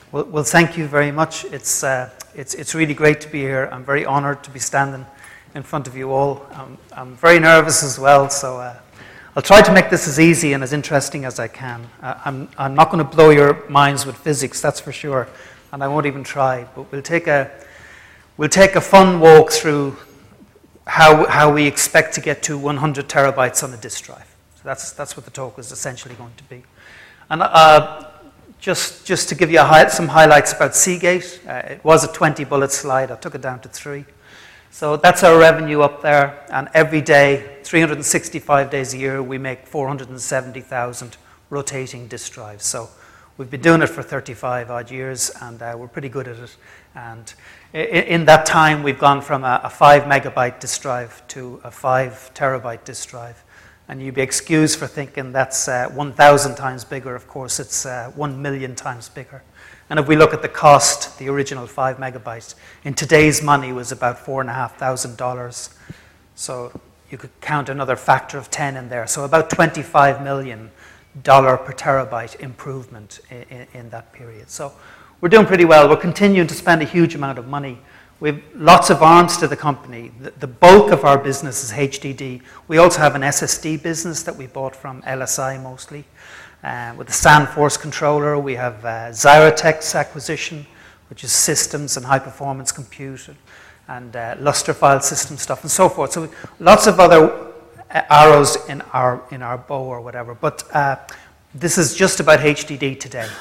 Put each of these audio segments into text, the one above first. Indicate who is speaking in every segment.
Speaker 1: Well, thank you very much. It's really great to be here. I'm very honored to be standing in front of you all. I'm very nervous as well, so I'll try to make this as easy and as interesting as I can. I'm not going to blow your minds with physics, that's for sure, and I won't even try. But we'll take a fun walk through how we expect to get to 100 terabytes on a disk drive. So that's what the talk is essentially going to be. And just to give you some highlights about Seagate, it was a 20-bullet slide. I took it down to 3. So that's our revenue up there. And every day, 365 days a year, we make 470,000 rotating disk drives. So we've been doing it for 35 odd years, and we're pretty good at it. And in that time, we've gone from a 5 megabyte disk drive to a 5 terabyte disk drive. And you'd be excused for thinking that's 1,000 times bigger. Of course, it's 1 million times bigger. And if we look at the cost, the original 5 megabytes, in today's money was about $4,500. So you could count another factor of 10 in there. So about $25 million per terabyte improvement in that period. So we're doing pretty well. We're continuing to spend a huge amount of money. We have lots of arms to the company. The bulk of our business is HDD. We also have an SSD business that we bought from LSI mostly. With the SandForce controller, we have Xyratex acquisition, which is systems and high-performance compute, and Lustre file system stuff, and so forth. So lots of other arrows in our bow or whatever. But this is just about HDD today.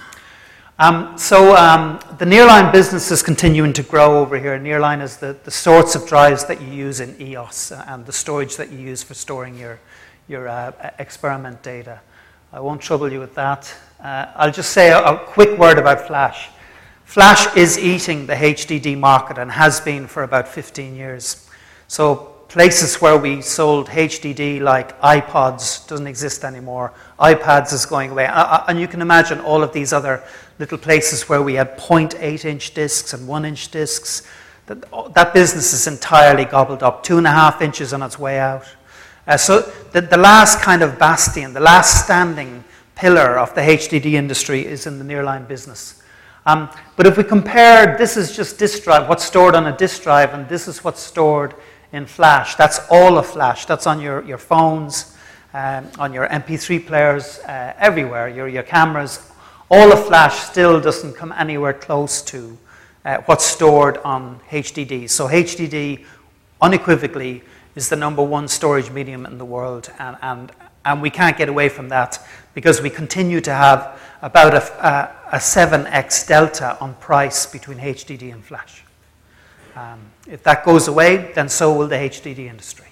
Speaker 1: The Nearline business is continuing to grow over here. Nearline is the sorts of drives that you use in EOS and the storage that you use for storing your experiment data. I won't trouble you with that. I'll just say a quick word about Flash. Flash is eating the HDD market and has been for about 15 years. So places where we sold HDD like iPods doesn't exist anymore. iPads is going away. And you can imagine all of these other little places where we had 0.8-inch discs and 1-inch discs. That business is entirely gobbled up, 2.5 inches on its way out. So the last kind of bastion, the last standing pillar of the HDD industry is in the Nearline business. But if we compare, this is just disk drive, what's stored on a disk drive, and this is what's stored in Flash. That's all of Flash. That's on your phones, on your MP3 players, everywhere, your cameras. All of Flash still doesn't come anywhere close to what's stored on HDD. So HDD, unequivocally, is the #1 storage medium in the world, and we can't get away from that because we continue to have about a 7x delta on price between HDD and Flash. If that goes away, then so will the HDD industry.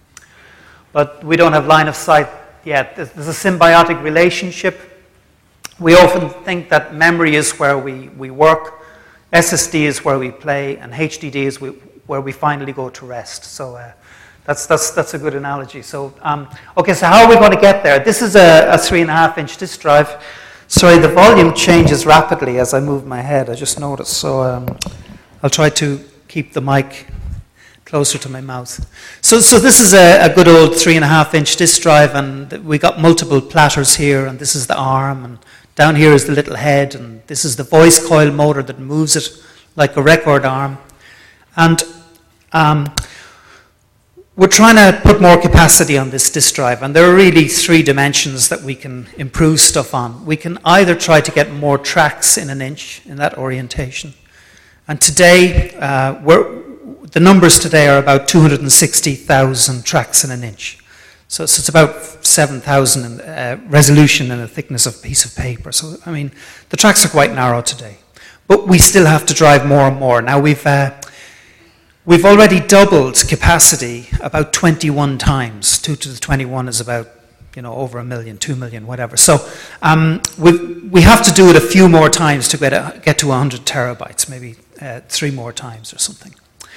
Speaker 1: But we don't have line of sight yet. There's a symbiotic relationship. We often think that memory is where we work, SSD is where we play, and HDD is where we finally go to rest. So that's a good analogy. So okay, so how are we going to get there? This is a 3.5-inch disk drive. Sorry, the volume changes rapidly as I move my head. I just noticed. So I'll try to keep the mic closer to my mouth. So this is a good old 3.5-inch disk drive, and we got multiple platters here, and this is the ARM, and down here is the little head, and this is the voice coil motor that moves it like a record arm. And we're trying to put more capacity on this disk drive, and there are really 3 dimensions that we can improve stuff on. We can either try to get more tracks in an inch in that orientation. And today, the numbers today are about 260,000 tracks in an inch. So it's about 7,000 resolution and a thickness of a piece of paper. So, I mean, the tracks are quite narrow today. But we still have to drive more and more. Now, we've already doubled capacity about 21 times. 2 to the 21 is about, over 1 million, 2 million, whatever. So we have to do it a few more times to get to 100 terabytes, maybe 3 more times or something.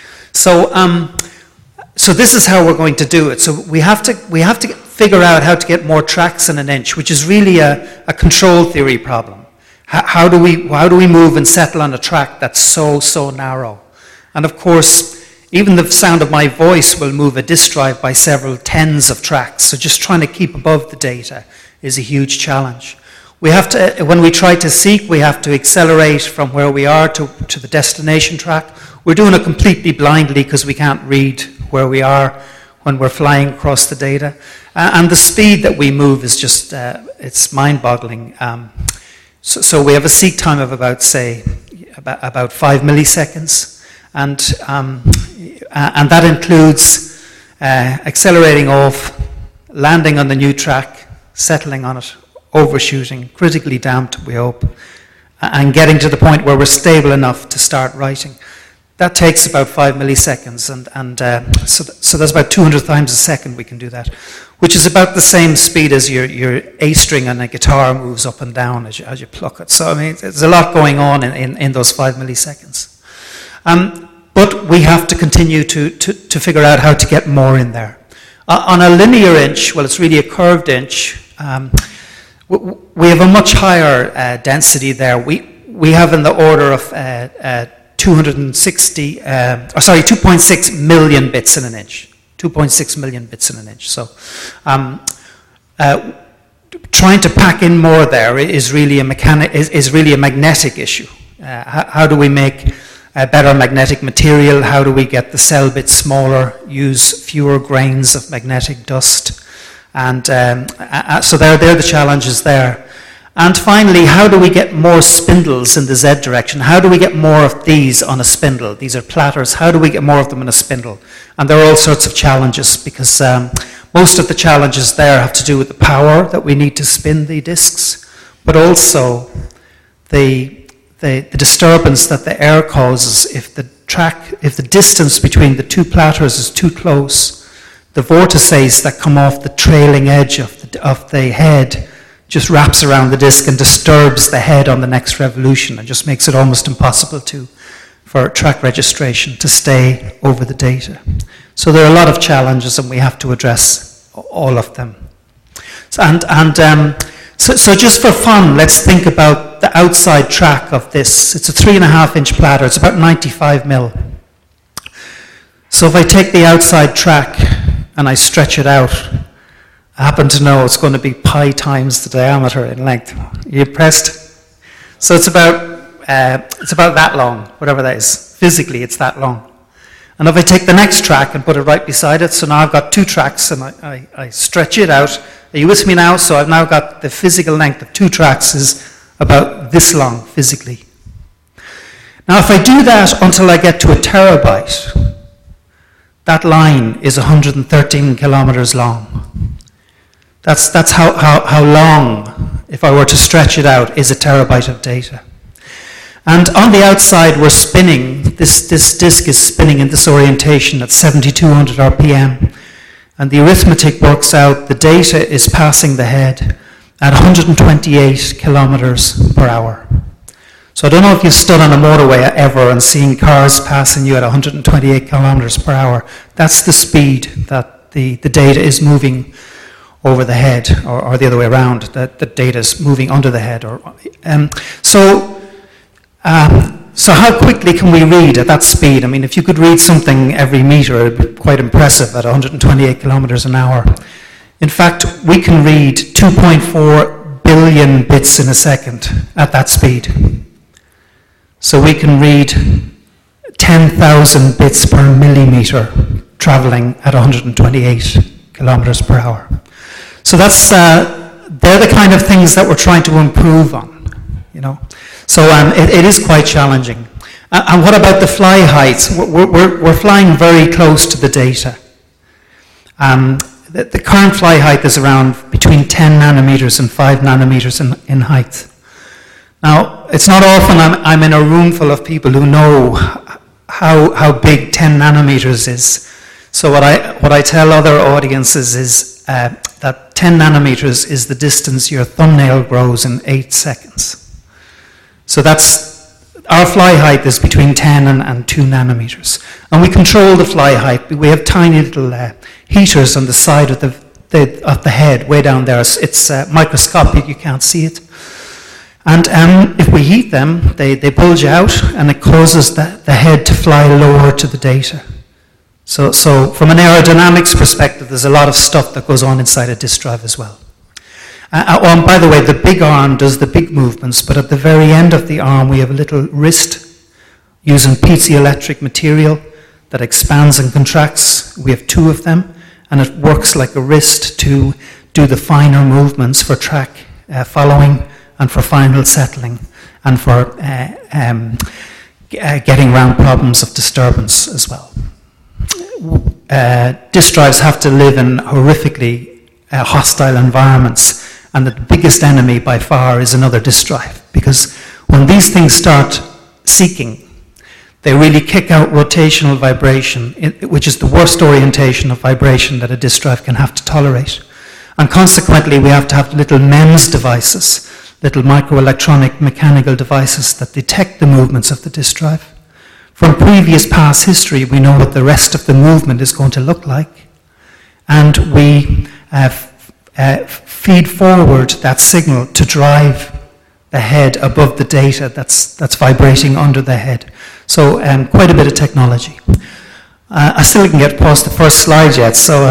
Speaker 1: So this is how we're going to do it. So we have to figure out how to get more tracks in an inch, which is really a control theory problem. How do we move and settle on a track that's so narrow? And of course, even the sound of my voice will move a disk drive by several tens of tracks. So just trying to keep above the data is a huge challenge. We have to, when we try to seek, we have to accelerate from where we are to the destination track. We're doing it completely blindly because we can't read where we are when we're flying across the data. And the speed that we move is just, it's mind-boggling. So we have a seek time of about 5 milliseconds. And that includes accelerating off, landing on the new track, settling on it, overshooting, critically damped, we hope, and getting to the point where we're stable enough to start writing. That takes about 5 milliseconds, so that's about 200 times a second we can do that, which is about the same speed as your A string on a guitar moves up and down as you pluck it. So, I mean, there's a lot going on in those 5 milliseconds. But we have to continue to figure out how to get more in there. On a linear inch, well, it's really a curved inch, we have a much higher density there. We have in the order of 2.6 million bits in an inch. 2.6 million bits in an inch. So trying to pack in more there is really a magnetic issue. How do we make a better magnetic material? How do we get the cell bits smaller, use fewer grains of magnetic dust? And so they're the challenges there. And finally, how do we get more spindles in the Z direction? How do we get more of these on a spindle? These are platters. How do we get more of them in a spindle? And there are all sorts of challenges because most of the challenges there have to do with the power that we need to spin the disks, but also the disturbance that the air causes if the distance between the two platters is too close. The vortices that come off the trailing edge of the head just wraps around the disk and disturbs the head on the next revolution and just makes it almost impossible for track registration to stay over the data. So there are a lot of challenges and we have to address all of them. So just for fun, let's think about the outside track of this. It's a 3.5 inch platter, it's about 95 mil. So if I take the outside track and I stretch it out, I happen to know it's going to be pi times the diameter in length. Are you impressed? So it's about that long, whatever that is. Physically, it's that long. And if I take the next track and put it right beside it, so now I've got 2 tracks and I stretch it out. Are you with me now? So I've now got the physical length of 2 tracks is about this long physically. Now if I do that until I get to a terabyte, that line is 113 kilometers long. That's how long, if I were to stretch it out, is a terabyte of data. And on the outside, we're spinning. This disk is spinning in this orientation at 7,200 RPM. And the arithmetic works out the data is passing the head at 128 kilometers per hour. So I don't know if you've stood on a motorway ever and seen cars passing you at 128 kilometers per hour. That's the speed that the data is moving over the head, or the other way around, that the data is moving under the head. So how quickly can we read at that speed? I mean, if you could read something every meter, it would be quite impressive at 128 kilometers an hour. In fact, we can read 2.4 billion bits in a second at that speed. So we can read 10,000 bits per millimeter traveling at 128 kilometers per hour. So they're the kind of things that we're trying to improve on, you know. So it is quite challenging. And what about the fly heights? We're flying very close to the data. The current fly height is around between 10 nanometers and 5 nanometers in height. Now, it's not often I'm in a room full of people who know how big 10 nanometers is. So what I tell other audiences is that 10 nanometers is the distance your thumbnail grows in 8 seconds. So our fly height is between 10 and 2 nanometers. And we control the fly height. We have tiny little heaters on the side of the head, way down there. It's microscopic, you can't see it. And if we heat them, they bulge out, and it causes the head to fly lower to the data. So from an aerodynamics perspective, there's a lot of stuff that goes on inside a disk drive as well. And by the way, the big arm does the big movements, but at the very end of the arm we have a little wrist using piezoelectric material that expands and contracts. We have 2 of them, and it works like a wrist to do the finer movements for track following and for final settling and for getting around problems of disturbance as well. Disk drives have to live in horrifically hostile environments, and the biggest enemy by far is another disk drive, because when these things start seeking, they really kick out rotational vibration, which is the worst orientation of vibration that a disk drive can have to tolerate. And consequently, we have to have little MEMS devices, little microelectronic mechanical devices that detect the movements of the disk drive. From previous past history, we know what the rest of the movement is going to look like. And we feed forward that signal to drive the head above the data that's vibrating under the head. So quite a bit of technology. I still didn't get past the first slide yet, so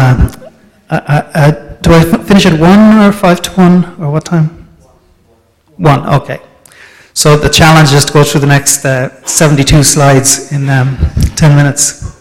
Speaker 1: do I finish at 1 or 5 to 1, or what time? 1, okay. So the challenge is to go through the next 72 slides in 10 minutes.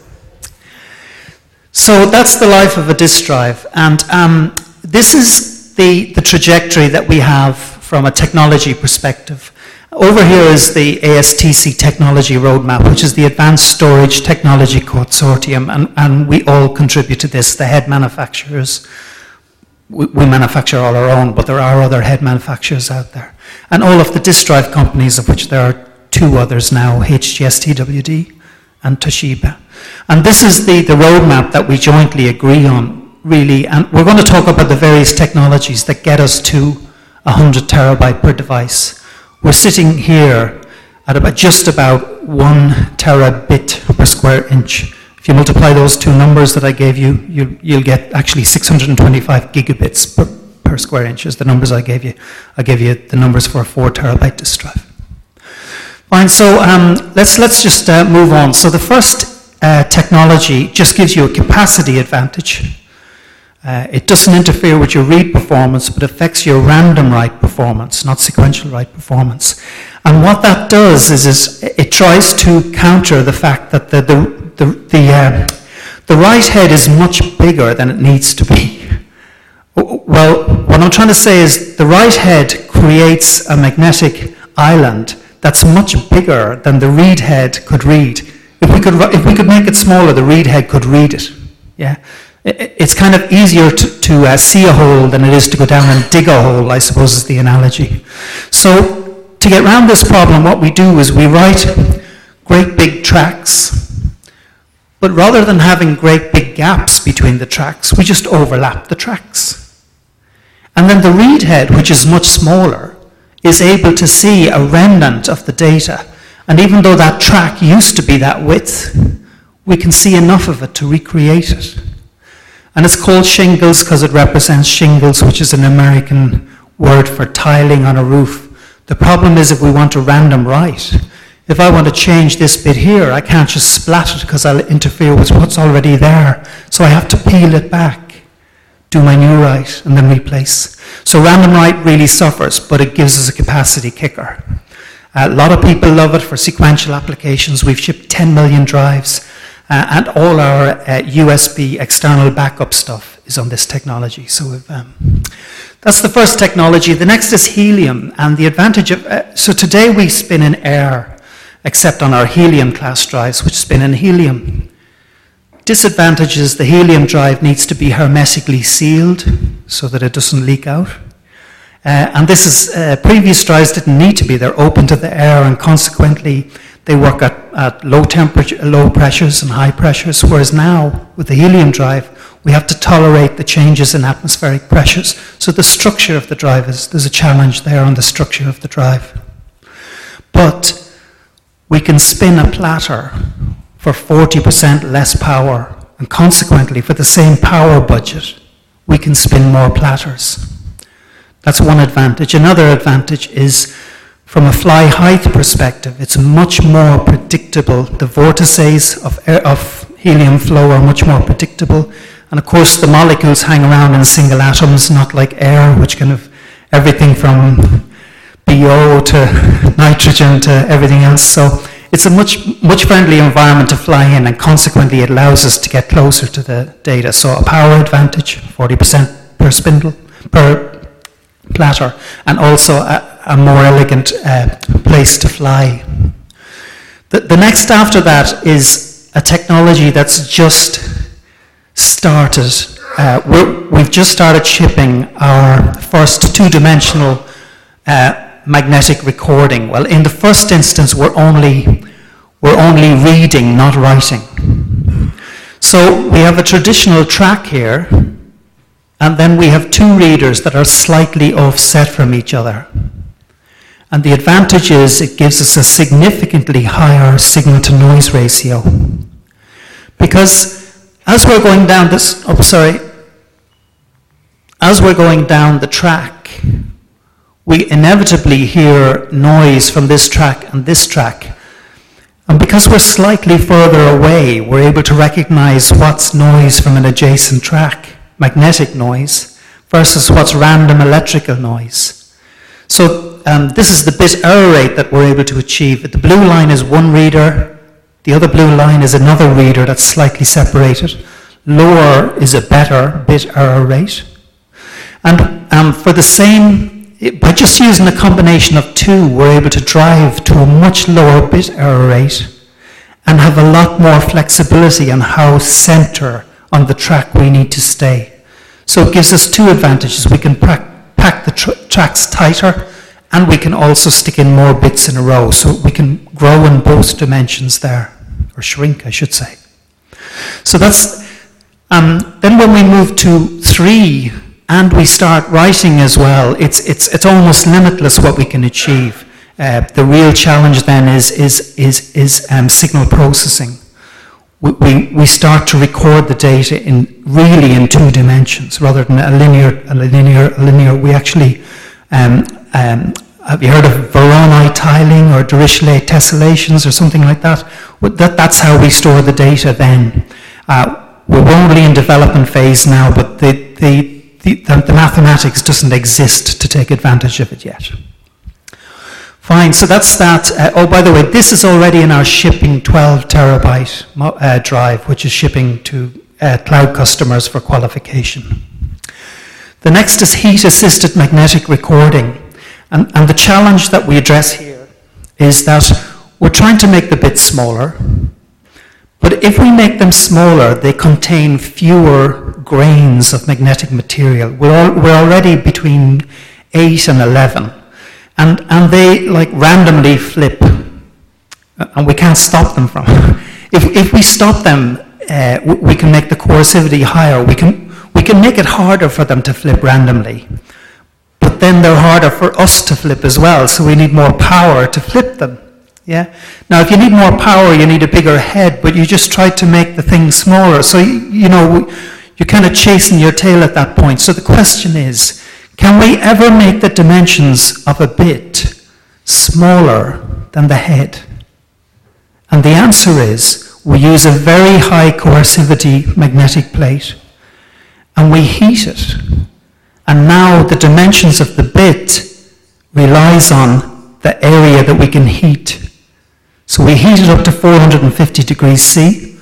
Speaker 1: So that's the life of a disk drive, and this is the trajectory that we have from a technology perspective. Over here is the ASTC technology roadmap, which is the Advanced Storage Technology Consortium, and we all contribute to this, the head manufacturers. We manufacture all our own, but there are other head manufacturers out there. And all of the disk drive companies, of which there are 2 others now, HGS-TWD and Toshiba. And this is the roadmap that we jointly agree on, really, and we're going to talk about the various technologies that get us to 100 terabyte per device. We're sitting here at just about 1 terabit per square inch. If you multiply those 2 numbers that I gave you, you'll get actually 625 gigabits per square inch is the numbers I gave you. I gave you the numbers for a 4 terabyte disk drive. Fine, so let's just move on. So the first technology just gives you a capacity advantage. It doesn't interfere with your read performance, but affects your random write performance, not sequential write performance. And what that does is it tries to counter the fact that the write head is much bigger than it needs to be. Well, what I'm trying to say is the write head creates a magnetic island that's much bigger than the read head could read. If we could make it smaller, the read head could read it. Yeah. It's kind of easier to see a hole than it is to go down and dig a hole, I suppose is the analogy. So to get around this problem, what we do is we write great big tracks, but rather than having great big gaps between the tracks, we just overlap the tracks. And then the read head, which is much smaller, is able to see a remnant of the data. And even though that track used to be that width, we can see enough of it to recreate it. And it's called shingles because it represents shingles, which is an American word for tiling on a roof. The problem is if we want a random write, if I want to change this bit here, I can't just splat it because I'll interfere with what's already there. So I have to peel it back, do my new write, and then replace. So random write really suffers, but it gives us a capacity kicker. A lot of people love it for sequential applications. We've shipped 10 million drives. And all our USB external backup stuff is on this technology. So that's the first technology. The next is helium. And the advantage of... so today we spin in air, except on our helium class drives, which spin in helium. Disadvantage is the helium drive needs to be hermetically sealed so that it doesn't leak out. And this is... previous drives didn't need to be. They're open to the air, and consequently they work at low temperature, low pressures and high pressures, whereas now, with the helium drive, we have to tolerate the changes in atmospheric pressures. So the structure of the drive there's a challenge there on the structure of the drive. But we can spin a platter for 40% less power, and consequently, for the same power budget, we can spin more platters. That's one advantage. Another advantage is from a fly height perspective, it's much more predictable. The vortices of helium flow are much more predictable. And of course, the molecules hang around in single atoms, not like air, which kind of
Speaker 2: everything from BO to nitrogen to everything else. So it's a much friendlier environment to fly in, and consequently it allows us to get closer to the data. So a power advantage, 40% per spindle, per platter, and also a more elegant place to fly. The next after that is a technology that's just started. We've just started shipping our first two-dimensional magnetic recording. Well, in the first instance, we're only reading, not writing. So we have a traditional track here, and then we have two readers that are slightly offset from each other. And the advantage is it gives us a significantly higher signal-to-noise ratio. Because as we're going down as we're going down the track, we inevitably hear noise from this track and this track. And because we're slightly further away, we're able to recognize what's noise from an adjacent track, magnetic noise, versus what's random electrical noise. So this is the bit error rate that we're able to achieve. The blue line is one reader, the other blue line is another reader that's slightly separated. Lower is a better bit error rate. And for the same, by just using a combination of two, we're able to drive to a much lower bit error rate and have a lot more flexibility on how center on the track we need to stay. So it gives us two advantages. We can pack the tracks tighter, and we can also stick in more bits in a row. So we can grow in both dimensions there, or shrink, I should say. So that's, then when we move to 3, and we start writing as well, it's almost limitless what we can achieve. The real challenge then is signal processing. We start to record the data in two dimensions rather than a linear. We actually have you heard of Voronoi tiling or Dirichlet tessellations or something like that? That's how we store the data then. We're only in development phase now, but the mathematics doesn't exist to take advantage of it yet. Fine, so that's that. Oh, by the way, this is already in our shipping 12 terabyte drive, which is shipping to cloud customers for qualification. The next is heat-assisted magnetic recording. And the challenge that we address here is that we're trying to make the bits smaller, but if we make them smaller, they contain fewer grains of magnetic material. We're already between 8 and 11, and they like randomly flip, and we can't stop them from. If we stop them, we can make the coercivity higher. We can make it harder for them to flip randomly, but then they're harder for us to flip as well. So we need more power to flip them. Yeah. Now, if you need more power, you need a bigger head, but you just try to make the thing smaller. So you're kind of chasing your tail at that point. So the question is, can we ever make the dimensions of a bit smaller than the head? And the answer is, we use a very high coercivity magnetic plate, and we heat it. And now the dimensions of the bit relies on the area that we can heat. So we heat it up to 450 degrees C,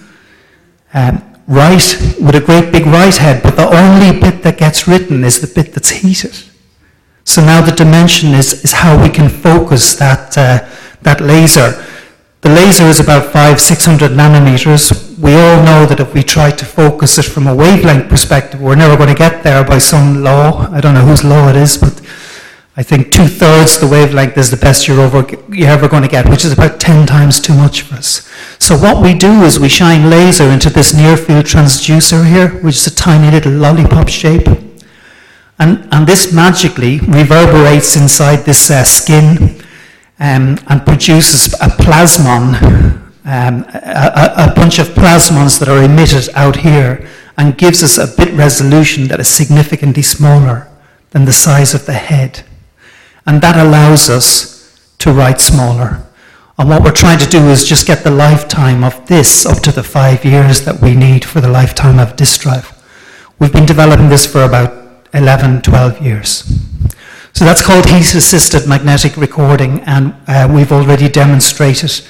Speaker 2: write with a great big write head, but the only bit that gets written is the bit that's heated. So now the dimension is how we can focus that laser. The laser is about 500-600 nanometers. We all know that if we try to focus it from a wavelength perspective, we're never going to get there by some law. I don't know whose law it is, but I think 2/3 the wavelength is the best you're ever going to get, which is about 10 times too much for us. So what we do is we shine laser into this near-field transducer here, which is a tiny little lollipop shape. And this magically reverberates inside this skin and produces a plasmon, a bunch of plasmons that are emitted out here, and gives us a bit resolution that is significantly smaller than the size of the head. And that allows us to write smaller. And what we're trying to do is just get the lifetime of this up to the 5 years that we need for the lifetime of disk drive. We've been developing this for about 11, 12 years. So that's called heat-assisted magnetic recording, and we've already demonstrated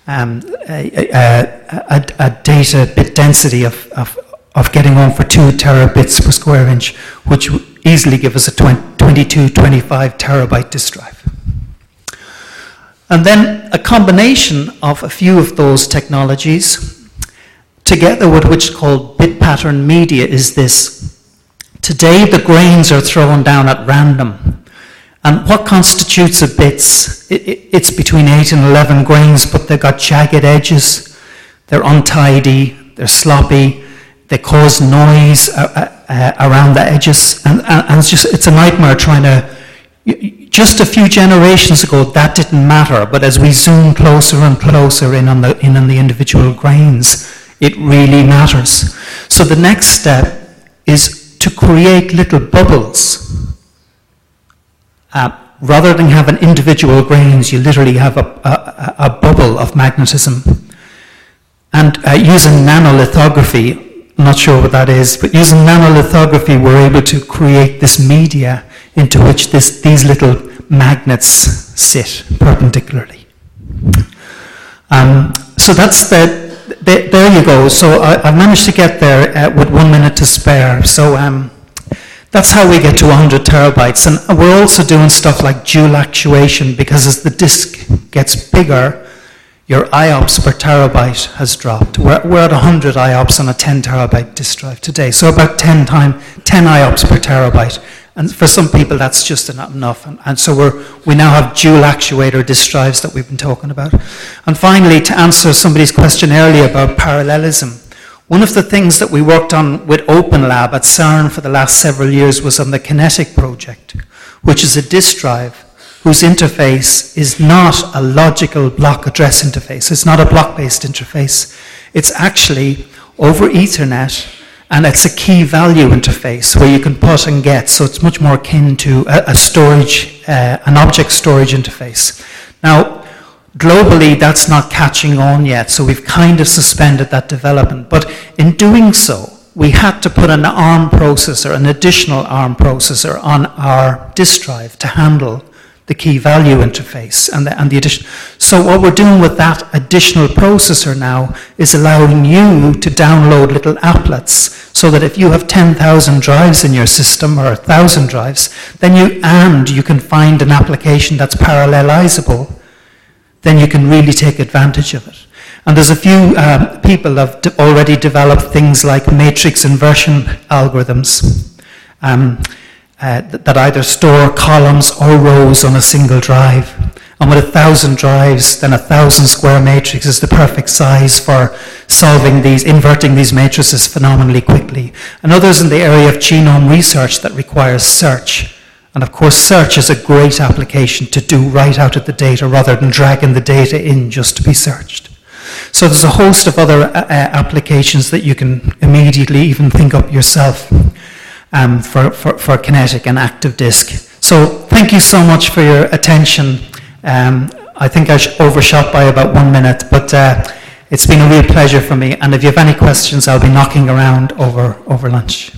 Speaker 2: a data bit density of getting on for 2 terabits per square inch, which would easily give us a 25 terabyte disk drive. And then a combination of a few of those technologies, together with what's called bit pattern media, is this. Today the grains are thrown down at random. And what constitutes a bits? It's between 8 and 11 grains, but they've got jagged edges, they're untidy, they're sloppy, they cause noise around the edges, and it's a nightmare trying to. Just a few generations ago, that didn't matter, but as we zoom closer and closer in on the individual grains, it really matters. So the next step is to create little bubbles. Rather than having individual grains, you literally have a bubble of magnetism. And using nanolithography, I'm not sure what that is, but using nanolithography, we're able to create this media into which these little magnets sit perpendicularly. So that's there you go. So I managed to get there with 1 minute to spare. So that's how we get to 100 terabytes. And we're also doing stuff like dual actuation, because as the disk gets bigger, your IOPS per terabyte has dropped. We're at 100 IOPS on a 10 terabyte disk drive today, so about 10 IOPS per terabyte. And for some people, that's just not enough. And so we now have dual actuator disk drives that we've been talking about. And finally, to answer somebody's question earlier about parallelism, one of the things that we worked on with OpenLab at CERN for the last several years was on the Kinetic project, which is a disk drive whose interface is not a logical block address interface. It's not a block-based interface. It's actually over Ethernet, and it's a key value interface where you can put and get, so it's much more akin to an object storage interface. Now, globally, that's not catching on yet, so we've kind of suspended that development. But in doing so, we had to put an ARM processor, an additional ARM processor, on our disk drive to handle the key value interface and the addition. So what we're doing with that additional processor now is allowing you to download little applets, so that if you have 10,000 drives in your system or 1,000 drives, then you can find an application that's parallelizable, then you can really take advantage of it. And there's a few people have already developed things like matrix inversion algorithms that either store columns or rows on a single drive. And with 1,000 drives, then 1,000 square matrix is the perfect size for inverting these matrices phenomenally quickly. And others in the area of genome research that requires search. And of course, search is a great application to do right out of the data rather than dragging the data in just to be searched. So there's a host of other applications that you can immediately even think up yourself for Kinetic and Active Disk. So thank you so much for your attention. I think I overshot by about 1 minute, but it's been a real pleasure for me. And if you have any questions, I'll be knocking around over lunch.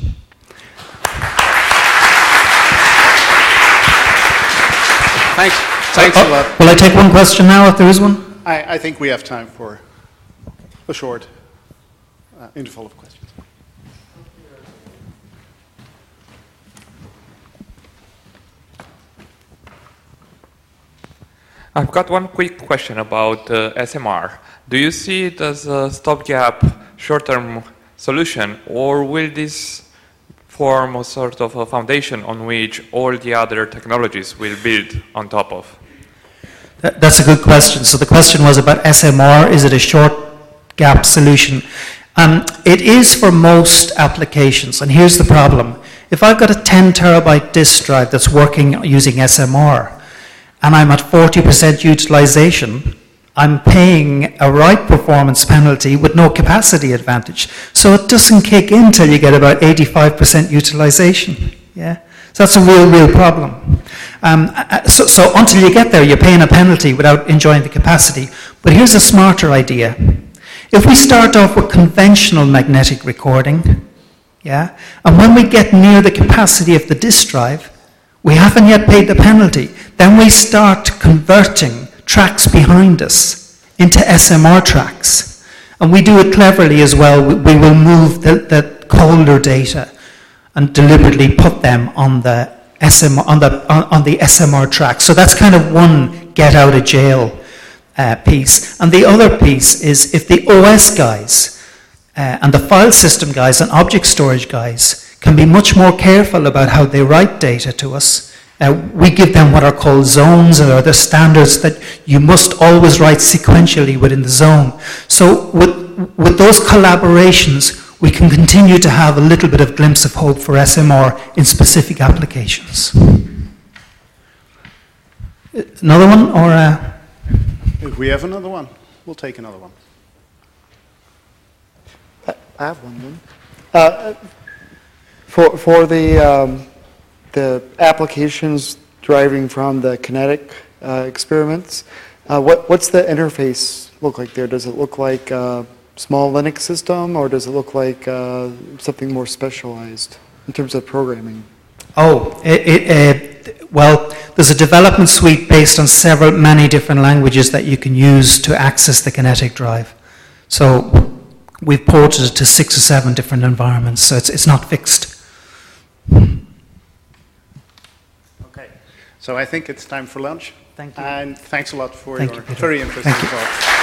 Speaker 3: Thanks a lot.
Speaker 2: Will I take one question now, if there is one?
Speaker 3: I think we have time for a short interval of questions.
Speaker 4: I've got one quick question about SMR. Do you see it as a stopgap short-term solution, or will this form a sort of a foundation on which all the other technologies will build on top of?
Speaker 2: That's a good question. So the question was about SMR. Is it a short gap solution? It is for most applications, and here's the problem. If I've got a 10 terabyte disk drive that's working using SMR, and I'm at 40% utilization, I'm paying a write performance penalty with no capacity advantage. So it doesn't kick in till you get about 85% utilization. Yeah? So that's a real problem. So until you get there, you're paying a penalty without enjoying the capacity. But here's a smarter idea. If we start off with conventional magnetic recording, yeah, and when we get near the capacity of the disk drive, We haven't yet paid the penalty. Then we start converting tracks behind us into SMR tracks. And we do it cleverly as well. We will move the colder data and deliberately put them on the SMR track. So that's kind of one get out of jail piece. And the other piece is if the OS guys and the file system guys and object storage guys can be much more careful about how they write data to us. We give them what are called zones, or the standards that you must always write sequentially within the zone. So with those collaborations, we can continue to have a little bit of glimpse of hope for SMR in specific applications. Another one, or?
Speaker 3: If we have another one, we'll take another one.
Speaker 5: I have one then. For the applications deriving from the kinetic experiments, what's the interface look like there? Does it look like a small Linux system, or does it look like something more specialized in terms of programming?
Speaker 2: Oh, well, there's a development suite based on many different languages that you can use to access the kinetic drive. So we've ported it to 6 or 7 different environments, so it's not fixed.
Speaker 3: Okay, so I think it's time for lunch.
Speaker 1: Thank you.
Speaker 3: And thanks a lot for
Speaker 2: Thank
Speaker 3: your
Speaker 2: you, Peter.
Speaker 3: very interesting
Speaker 2: Thank you.
Speaker 3: talk.